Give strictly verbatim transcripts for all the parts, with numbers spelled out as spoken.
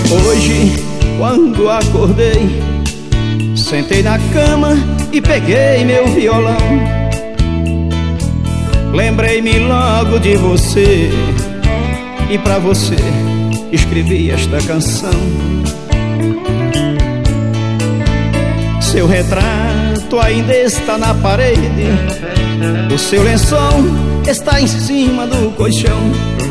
Hoje, quando acordei, sentei na cama e peguei meu violão. Lembrei-me logo de você e pra você escrevi esta canção. Seu retrato ainda está na parede, o seu lençol está em cima do colchão.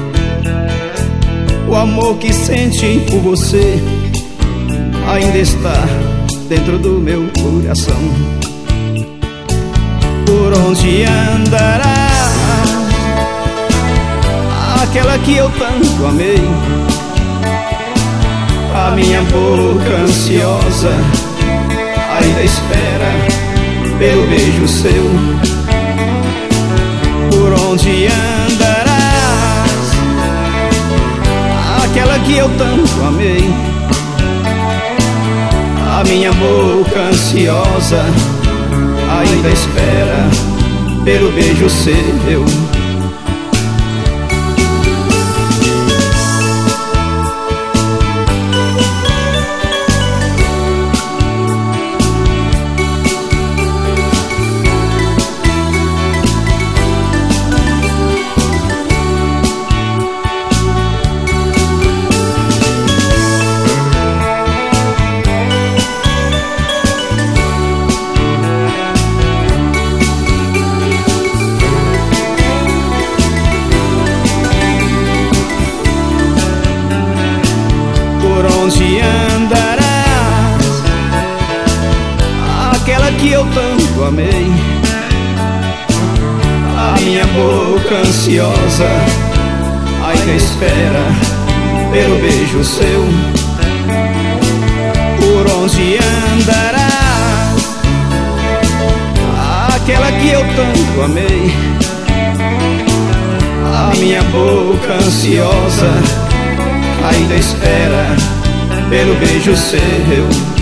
O amor que sente por você ainda está dentro do meu coração. Por onde andará aquela que eu tanto amei? A minha boca ansiosa ainda espera pelo beijo seu. Por onde andarás aquela que eu tanto amei? A minha boca ansiosa ainda espera pelo beijo seu. Por onde andarás aquela que eu tanto amei? A minha boca ansiosa ainda espera pelo beijo seu. Por onde andarás aquela que eu tanto amei? A minha boca ansiosa ainda espera pelo beijo seu.